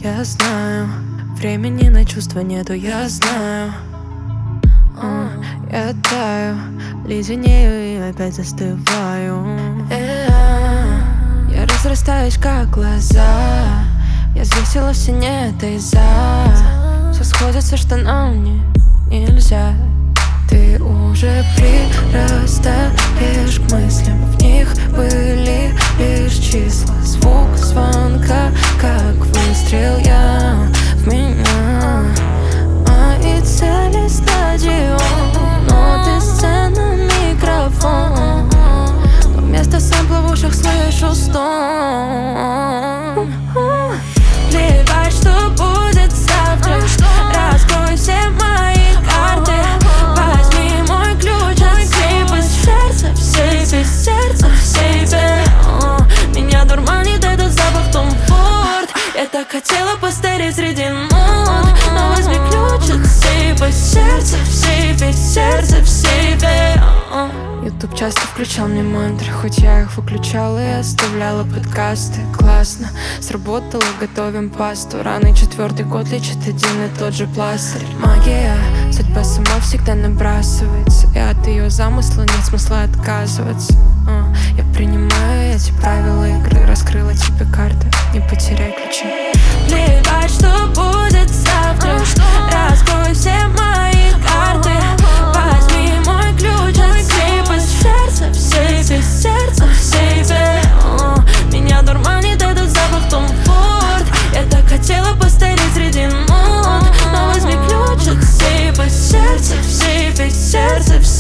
я знаю. Времени на чувства нету, я знаю. Я таю, леденею и опять застываю. Я разрастаюсь, как глаза. Я взвесила все нет и за. Все сходится, что нам нельзя. Ты уже прирастаешь к мыслям. В них были лишь числа. Звук звонка, как выстрел. Я в меня. Мои цели стадион, но ты сцена, микрофон. Но вместо сэмпла в ушах слышу стон. Плевать, что будет завтра. Раскрой все мои карты. Возьми мой ключ от сейфа. Сердце в сейфе, сердце в сейфе. Меня дурманит этот запах Том Форд. Я так хотела постареть среди нот. Но возьми ключ от сейфа. Сердце в сейфе, сердце в сейфе. Ютуб часто включал мне мантры, хоть я их выключала и оставляла подкасты. Классно, сработало, готовим пасту. Рано 4-й год лечит один и тот же пластырь. Магия, судьба сама всегда набрасывается. И от ее замысла нет смысла отказываться. Я принимаю эти правила игры. Раскрыла тебе карты, не потеряй ключи. Плевать, что будет завтра. Раскрой все мои карты. Возьми мой ключ от сейфа. Сердце в сейфе, сердце в сейфе. Меня дурманит этот запах Том Форд. Я так хотела постареть среди нот. Но возьми ключ от сейфа. Сердце в сейфе, сердце в сейфе.